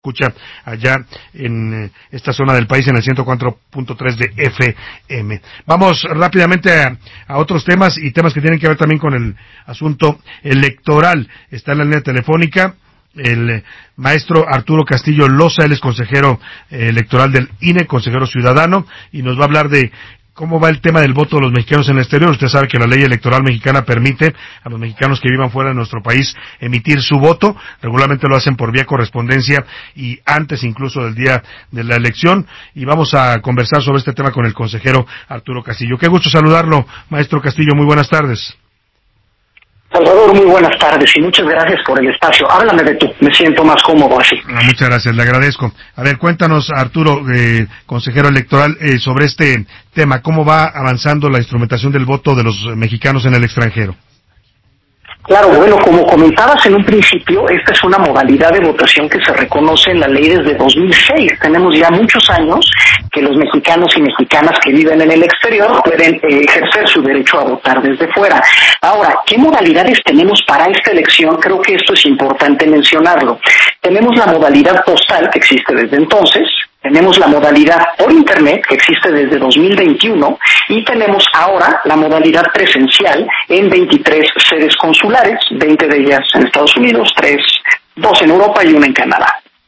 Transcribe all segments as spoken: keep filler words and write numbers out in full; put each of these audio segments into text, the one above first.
escucha allá en eh, esta zona del país en el ciento cuatro punto tres de F M. Vamos rápidamente a, a otros temas y temas que tienen que ver también con el asunto electoral. Está en la línea telefónica el eh, maestro Arturo Castillo Loza, él es consejero eh, electoral del I N E, consejero ciudadano, y nos va a hablar de cómo va el tema del voto de los mexicanos en el exterior. Usted sabe que la ley electoral mexicana permite a los mexicanos que vivan fuera de nuestro país emitir su voto. Regularmente lo hacen por vía correspondencia y antes incluso del día de la elección. Y vamos a conversar sobre este tema con el consejero Arturo Castillo. Qué gusto saludarlo, maestro Castillo. Muy buenas tardes. Salvador, muy buenas tardes y muchas gracias por el espacio. Háblame de tú, me siento más cómodo así. Ah, muchas gracias, le agradezco. A ver, cuéntanos, Arturo, eh, consejero electoral, eh, sobre este tema. ¿Cómo va avanzando la instrumentación del voto de los mexicanos en el extranjero? Claro, bueno, como comentabas en un principio, esta es una modalidad de votación que se reconoce en la ley desde dos mil seis. Tenemos ya muchos años que los mexicanos y mexicanas que viven en el exterior pueden eh, ejercer su derecho a votar desde fuera. Ahora, ¿qué modalidades tenemos para esta elección? Creo que esto es importante mencionarlo. Tenemos la modalidad postal, que existe desde entonces. Tenemos la modalidad por Internet, que existe desde dos mil veintiuno, y tenemos ahora la modalidad presencial en veintitrés sedes consulares, veinte de ellas en Estados Unidos, tres, dos en Europa y una en Canadá.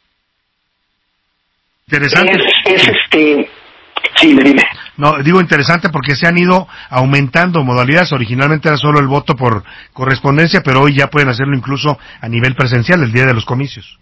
Interesante. Es, es este... Sí, me dime. No, digo interesante porque se han ido aumentando modalidades. Originalmente era solo el voto por correspondencia, pero hoy ya pueden hacerlo incluso a nivel presencial, el día de los comicios.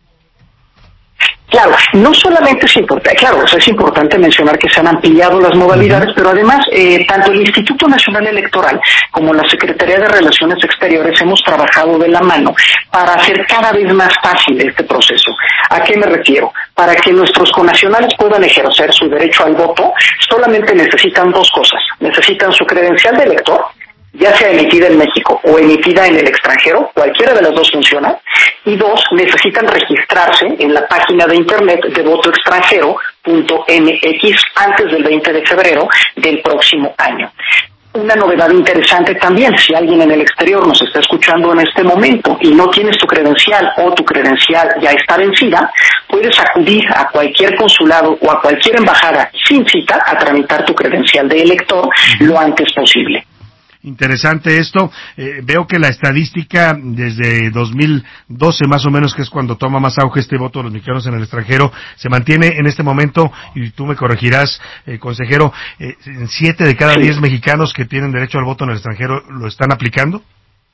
Claro, no solamente es importante, claro, o sea, es importante mencionar que se han ampliado las modalidades, uh-huh. pero además, eh, tanto el Instituto Nacional Electoral como la Secretaría de Relaciones Exteriores hemos trabajado de la mano para hacer cada vez más fácil este proceso. ¿A qué me refiero? Para que nuestros connacionales puedan ejercer su derecho al voto, solamente necesitan dos cosas. Necesitan su credencial de elector, ya sea emitida en México o emitida en el extranjero, cualquiera de las dos funciona, y dos, necesitan registrarse en la página de internet de voto extranjero punto m x antes del veinte de febrero del próximo año. Una novedad interesante también, si alguien en el exterior nos está escuchando en este momento y no tienes tu credencial o tu credencial ya está vencida, puedes acudir a cualquier consulado o a cualquier embajada sin cita a tramitar tu credencial de elector lo antes posible. Interesante esto. Eh, veo que la estadística desde dos mil doce más o menos, que es cuando toma más auge este voto de los mexicanos en el extranjero, se mantiene en este momento, y tú me corregirás, eh, consejero, eh, siete de cada diez mexicanos que tienen derecho al voto en el extranjero lo están aplicando.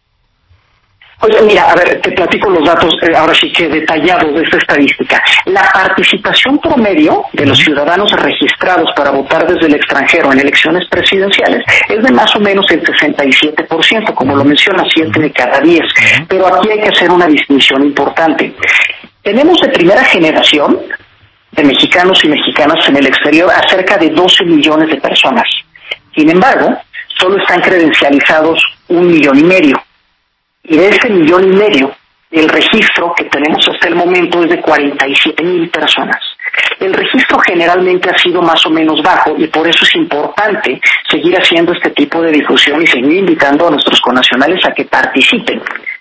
Oye, mira, a ver, te platico los datos, eh, ahora sí que detallados de esta estadística. La participación promedio de los ciudadanos registrados para votar desde el extranjero en elecciones presidenciales es de más o menos el sesenta y siete por ciento, como lo menciona, siete de cada diez. Pero aquí hay que hacer una distinción importante. Tenemos de primera generación de mexicanos y mexicanas en el exterior a cerca de doce millones de personas. Sin embargo, solo están credencializados un millón y medio. Y de ese millón y medio, el registro que tenemos hasta el momento es de cuarenta y siete mil personas. El registro generalmente ha sido más o menos bajo y por eso es importante seguir haciendo este tipo de difusión y seguir invitando a nuestros connacionales a que participen.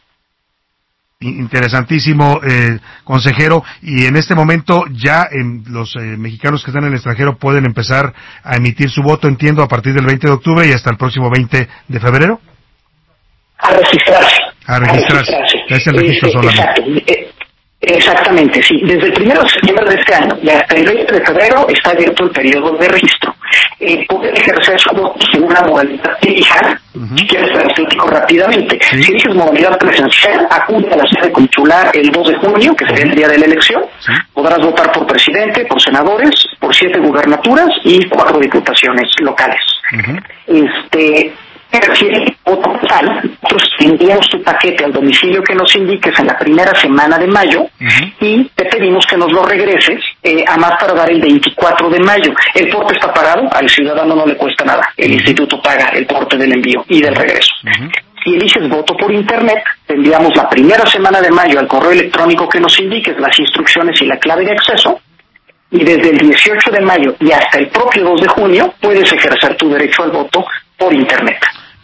Interesantísimo, eh, consejero. Y en este momento ya en los eh, mexicanos que están en el extranjero pueden empezar a emitir su voto, entiendo, a partir del veinte de octubre y hasta el próximo veinte de febrero. A registrarse. A registrarse. A registrarse. Es el registro este, solamente. Exacto. Exactamente, sí. Desde el primero de septiembre de este año y hasta el veinte de febrero está abierto el periodo de registro. Eh, pueden ejercer su voto en una modalidad que elija, uh-huh. si quieres te lo explico rápidamente. ¿Sí? Si eliges modalidad presencial, acude a la sede consular el dos de junio, que sería uh-huh. el día de la elección. ¿Sí? Podrás votar por presidente, por senadores, por siete gubernaturas y cuatro diputaciones locales. Uh-huh. Este... Si eres voto postal, nosotros te enviamos tu paquete al domicilio que nos indiques en la primera semana de mayo uh-huh. y te pedimos que nos lo regreses eh, a más tardar el veinticuatro de mayo. El porte está pagado, al ciudadano no le cuesta nada. El uh-huh. instituto paga el porte del envío y del regreso. Uh-huh. Si eliges voto por internet, te enviamos la primera semana de mayo al correo electrónico que nos indiques las instrucciones y la clave de acceso. Y desde el dieciocho de mayo y hasta el propio dos de junio puedes ejercer tu derecho al voto por internet.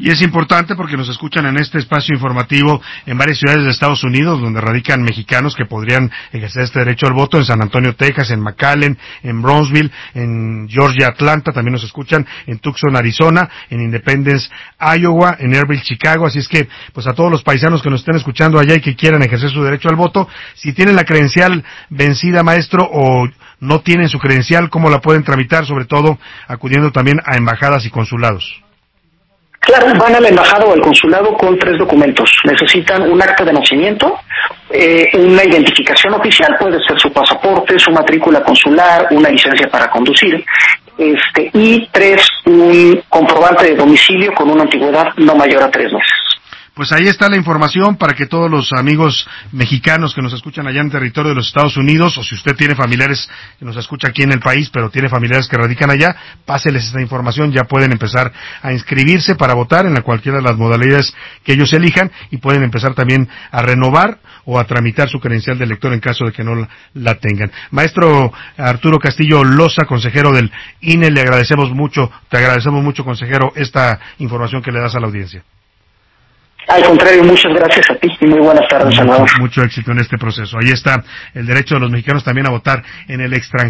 Y es importante porque nos escuchan en este espacio informativo en varias ciudades de Estados Unidos, donde radican mexicanos que podrían ejercer este derecho al voto, en San Antonio, Texas, en McAllen, en Brownsville, en Georgia, Atlanta, también nos escuchan en Tucson, Arizona, en Independence, Iowa, en Airville, Chicago. Así es que, pues a todos los paisanos que nos estén escuchando allá y que quieran ejercer su derecho al voto, si tienen la credencial vencida, maestro, o no tienen su credencial, ¿cómo la pueden tramitar? Sobre todo acudiendo también a embajadas y consulados. Claro, van a la embajada o al consulado con tres documentos. Necesitan un acta de nacimiento, eh, una identificación oficial, puede ser su pasaporte, su matrícula consular, una licencia para conducir, este, y tres, un comprobante de domicilio con una antigüedad no mayor a tres meses. Pues ahí está la información para que todos los amigos mexicanos que nos escuchan allá en territorio de los Estados Unidos, o si usted tiene familiares que nos escucha aquí en el país, pero tiene familiares que radican allá, páseles esta información, ya pueden empezar a inscribirse para votar en la cualquiera de las modalidades que ellos elijan, y pueden empezar también a renovar o a tramitar su credencial de elector en caso de que no la, la tengan. Maestro Arturo Castillo Loza, consejero del I N E, le agradecemos mucho, te agradecemos mucho, consejero, esta información que le das a la audiencia. Al contrario, muchas gracias a ti y muy buenas tardes, Salvador. Mucho, mucho éxito en este proceso. Ahí está el derecho de los mexicanos también a votar en el extranjero.